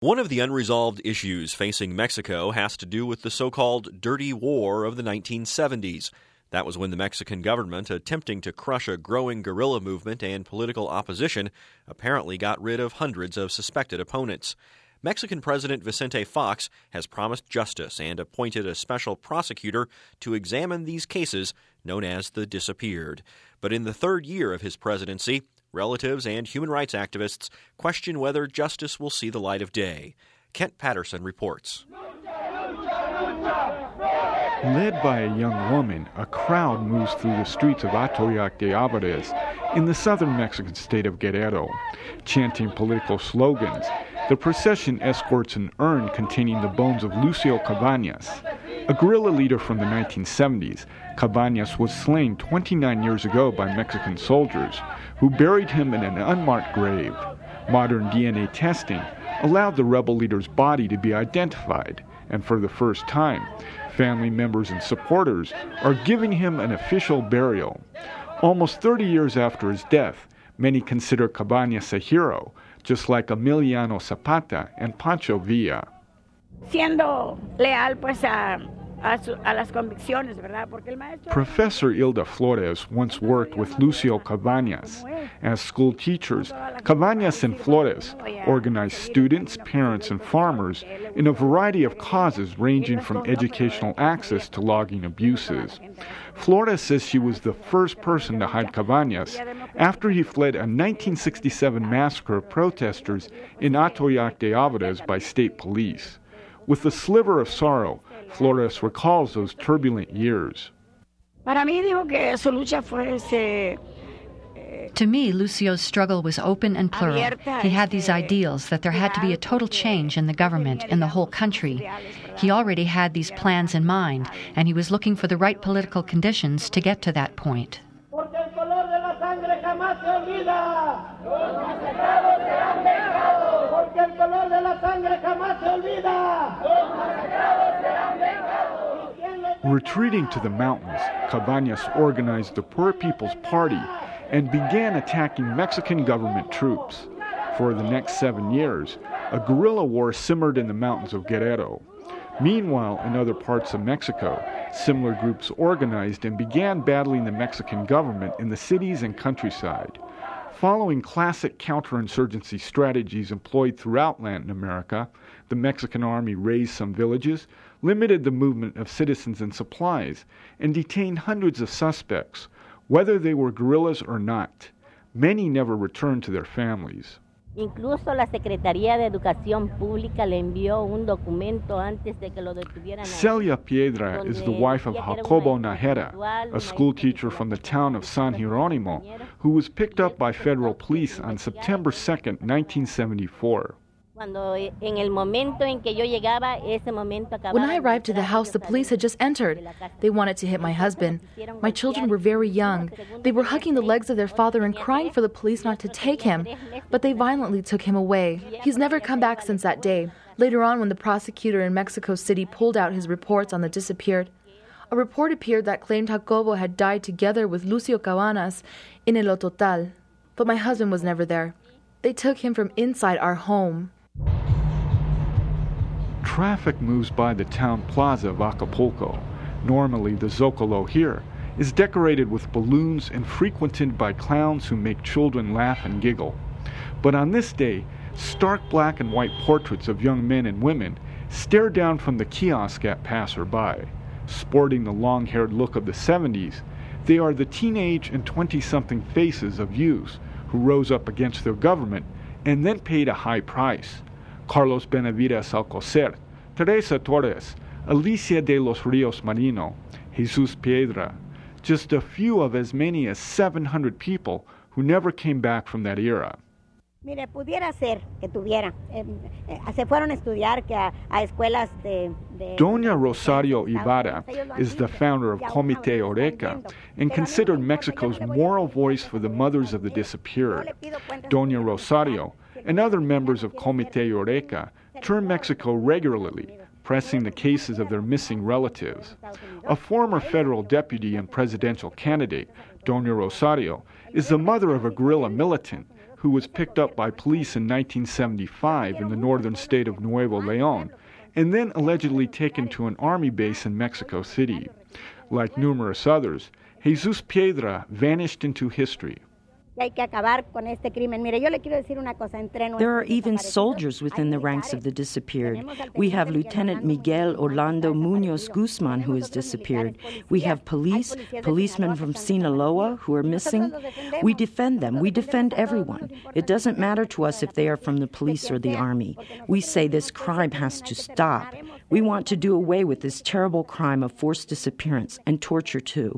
One of the unresolved issues facing Mexico has to do with the so-called Dirty War of the 1970s. That was when the Mexican government, attempting to crush a growing guerrilla movement and political opposition, apparently got rid of hundreds of suspected opponents. Mexican President Vicente Fox has promised justice and appointed a special prosecutor to examine these cases, known as the Disappeared. But in the third year of his presidency, relatives and human rights activists question whether justice will see the light of day. Kent Patterson reports. Led by a young woman, a crowd moves through the streets of Atoyac de Alvarez in the southern Mexican state of Guerrero, chanting political slogans. The procession escorts an urn containing the bones of Lucio Cabañas. A guerrilla leader from the 1970s, Cabañas was slain 29 years ago by Mexican soldiers, who buried him in an unmarked grave. Modern DNA testing allowed the rebel leader's body to be identified, and for the first time, family members and supporters are giving him an official burial. Almost 30 years after his death, many consider Cabañas a hero, just like Emiliano Zapata and Pancho Villa. Siendo leal pues a las convicciones, ¿verdad? Porque el maestro... Professor Hilda Flores once worked with Lucio Cabañas. As school teachers, Cabañas and Flores organized students, parents, and farmers in a variety of causes ranging from educational access to logging abuses. Flores says she was the first person to hide Cabañas after he fled a 1967 massacre of protesters in Atoyac de Alvarez by state police. With a sliver of sorrow, Flores recalls those turbulent years. To me, Lucio's struggle was open and plural. He had these ideals that there had to be a total change in the government, in the whole country. He already had these plans in mind, and he was looking for the right political conditions to get to that point. Retreating to the mountains, Cabañas organized the Poor People's Party and began attacking Mexican government troops. For the next 7 years, a guerrilla war simmered in the mountains of Guerrero. Meanwhile, in other parts of Mexico, similar groups organized and began battling the Mexican government in the cities and countryside. Following classic counterinsurgency strategies employed throughout Latin America, the Mexican army razed some villages, limited the movement of citizens and supplies, and detained hundreds of suspects, whether they were guerrillas or not. Many never returned to their families. Incluso la Secretaría de Educación Pública le envió un documento antes de que lo detuvieran. Celia Piedra is the wife of Jacobo Najera, a schoolteacher from the town of San Jerónimo, who was picked up by federal police on September 2nd, 1974. When I arrived to the house, the police had just entered. They wanted to hit my husband. My children were very young. They were hugging the legs of their father and crying for the police not to take him, but they violently took him away. He's never come back since that day. Later on, when the prosecutor in Mexico City pulled out his reports on the Disappeared, a report appeared that claimed Jacobo had died together with Lucio Cabañas in El Ototal, but my husband was never there. They took him from inside our home. Traffic moves by the town plaza of Acapulco. Normally, the Zócalo here is decorated with balloons and frequented by clowns who make children laugh and giggle. But on this day, stark black and white portraits of young men and women stare down from the kiosk at passerby. Sporting the long-haired look of the 70s, they are the teenage and 20-something faces of youths who rose up against their government and then paid a high price. Carlos Benavides Alcocer, Teresa Torres, Alicia de los Rios Marino, Jesus Piedra, just a few of as many as 700 people who never came back from that era. Mire, pudiera ser que tuviera. Se fueron a estudiar que a escuelas de... Doña Rosario Ibarra is the founder of Comité Eureka and considered Mexico's moral voice for the mothers of the disappeared. Doña Rosario and other members of Comité Eureka tour Mexico regularly, pressing the cases of their missing relatives. A former federal deputy and presidential candidate, Doña Rosario, is the mother of a guerrilla militant who was picked up by police in 1975 in the northern state of Nuevo León, and then allegedly taken to an army base in Mexico City. Like numerous others, Jesus Piedra vanished into history. There are even soldiers within the ranks of the disappeared. We have Lieutenant Miguel Orlando Muñoz Guzman, who has disappeared. We have policemen from Sinaloa who are missing. We defend them. We defend everyone. It doesn't matter to us if they are from the police or the army. We say this crime has to stop. We want to do away with this terrible crime of forced disappearance and torture too.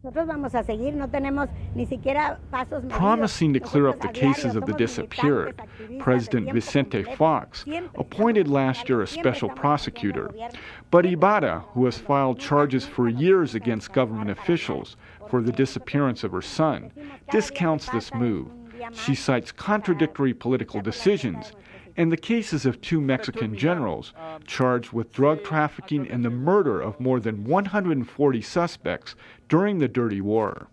Promising to clear up the cases of the disappeared, President Vicente Fox appointed last year a special prosecutor. But Ibarra, who has filed charges for years against government officials for the disappearance of her son, discounts this move. She cites contradictory political decisions and the cases of two Mexican generals charged with drug trafficking and the murder of more than 140 suspects during the Dirty War.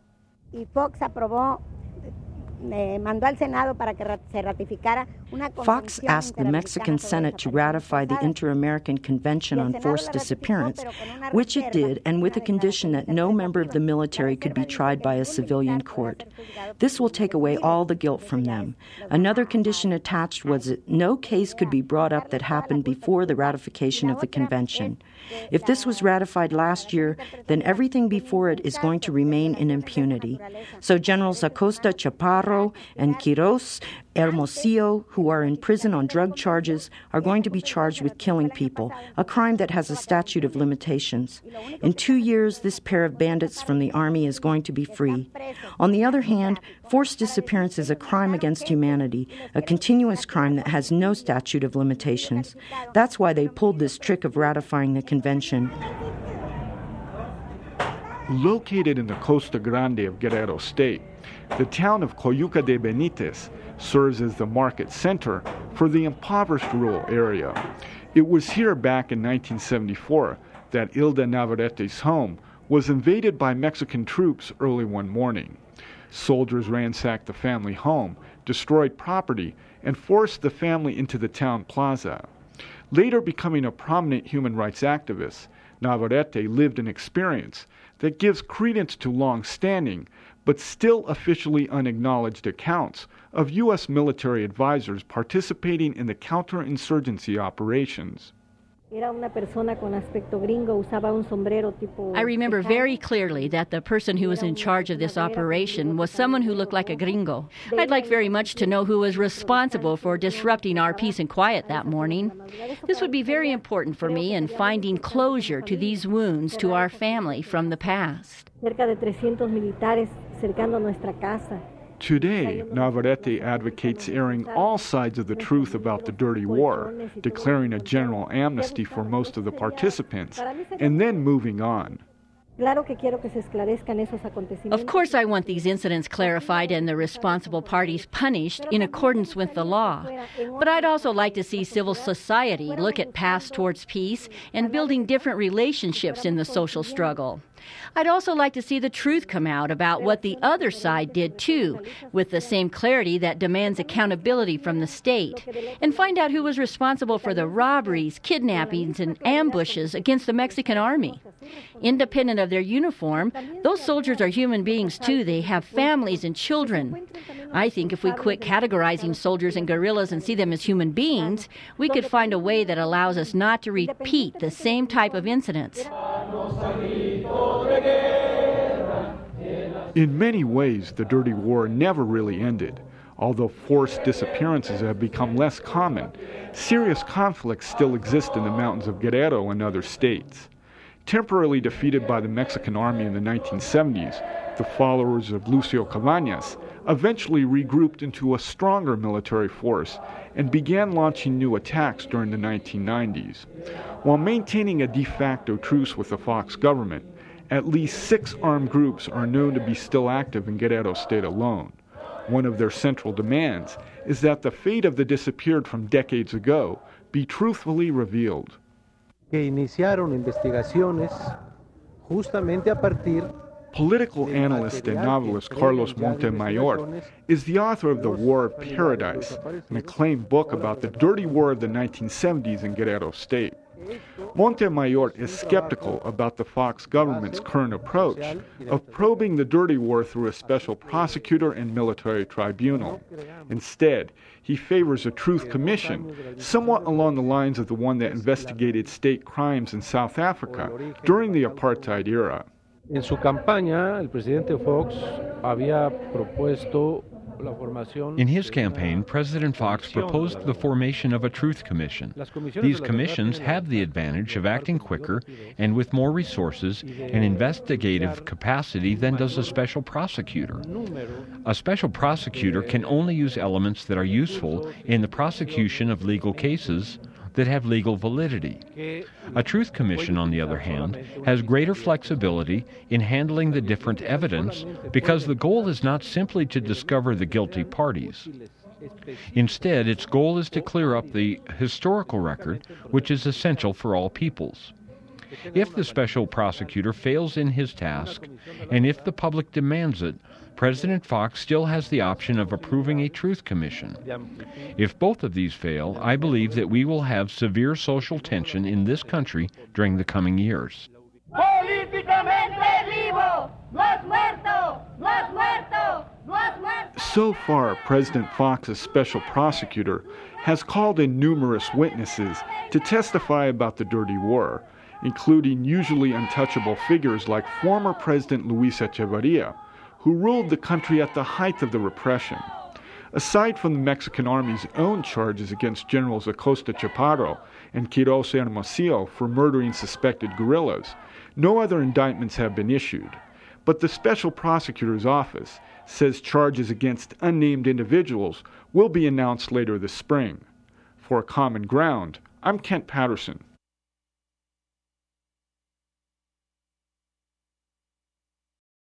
Fox asked the Mexican Senate to ratify the Inter-American Convention on Forced Disappearance, which it did, and with a condition that no member of the military could be tried by a civilian court. This will take away all the guilt from them. Another condition attached was that no case could be brought up that happened before the ratification of the convention. If this was ratified last year, then everything before it is going to remain in impunity. So Generals Acosta, Chaparro, and Quiros Hermosillo, who are in prison on drug charges, are going to be charged with killing people, a crime that has a statute of limitations. In 2 years, this pair of bandits from the army is going to be free. On the other hand, forced disappearance is a crime against humanity, a continuous crime that has no statute of limitations. That's why they pulled this trick of ratifying the convention. Located in the Costa Grande of Guerrero State, the town of Coyuca de Benítez serves as the market center for the impoverished rural area. It was here back in 1974 that Hilda Navarrete's home was invaded by Mexican troops early one morning. Soldiers ransacked the family home, destroyed property, and forced the family into the town plaza. Later becoming a prominent human rights activist, Navarrete lived an experience that gives credence to long-standing, but still officially unacknowledged accounts of U.S. military advisors participating in the counterinsurgency operations. I remember very clearly that the person who was in charge of this operation was someone who looked like a gringo. I'd like very much to know who was responsible for disrupting our peace and quiet that morning. This would be very important for me in finding closure to these wounds to our family from the past. Today, Navarrete advocates airing all sides of the truth about the Dirty War, declaring a general amnesty for most of the participants, and then moving on. Of course, I want these incidents clarified and the responsible parties punished in accordance with the law. But I'd also like to see civil society look at paths towards peace and building different relationships in the social struggle. I'd also like to see the truth come out about what the other side did too, with the same clarity that demands accountability from the state, and find out who was responsible for the robberies, kidnappings, and ambushes against the Mexican army. Independent of their uniform, those soldiers are human beings too. They have families and children. I think if we quit categorizing soldiers and guerrillas and see them as human beings, we could find a way that allows us not to repeat the same type of incidents. In many ways, the Dirty War never really ended. Although forced disappearances have become less common, serious conflicts still exist in the mountains of Guerrero and other states. Temporarily defeated by the Mexican army in the 1970s, the followers of Lucio Cabañas eventually regrouped into a stronger military force and began launching new attacks during the 1990s. While maintaining a de facto truce with the Fox government, at least 6 armed groups are known to be still active in Guerrero State alone. One of their central demands is that the fate of the disappeared from decades ago be truthfully revealed. Que iniciaron investigaciones justamente a partir Political analyst and novelist Carlos Montemayor is the author of The War of Paradise, an acclaimed book about the dirty war of the 1970s in Guerrero State. Montemayor is skeptical about the Fox government's current approach of probing the dirty war through a special prosecutor and military tribunal. Instead, he favors a truth commission, somewhat along the lines of the one that investigated state crimes in South Africa during the apartheid era. En su campaña, el presidente Fox había propuesto. In his campaign, President Fox proposed the formation of a truth commission. These commissions have the advantage of acting quicker and with more resources and investigative capacity than does a special prosecutor. A special prosecutor can only use elements that are useful in the prosecution of legal cases that have legal validity. A truth commission, on the other hand, has greater flexibility in handling the different evidence because the goal is not simply to discover the guilty parties. Instead, its goal is to clear up the historical record, which is essential for all peoples. If the special prosecutor fails in his task, and if the public demands it, President Fox still has the option of approving a truth commission. If both of these fail, I believe that we will have severe social tension in this country during the coming years. So far, President Fox's special prosecutor has called in numerous witnesses to testify about the dirty war, including usually untouchable figures like former President Luis Echeverria, who ruled the country at the height of the repression. Aside from the Mexican Army's own charges against Generals Acosta Chaparro and Quiroz Hermosillo for murdering suspected guerrillas, no other indictments have been issued. But the Special Prosecutor's Office says charges against unnamed individuals will be announced later this spring. For Common Ground, I'm Kent Patterson.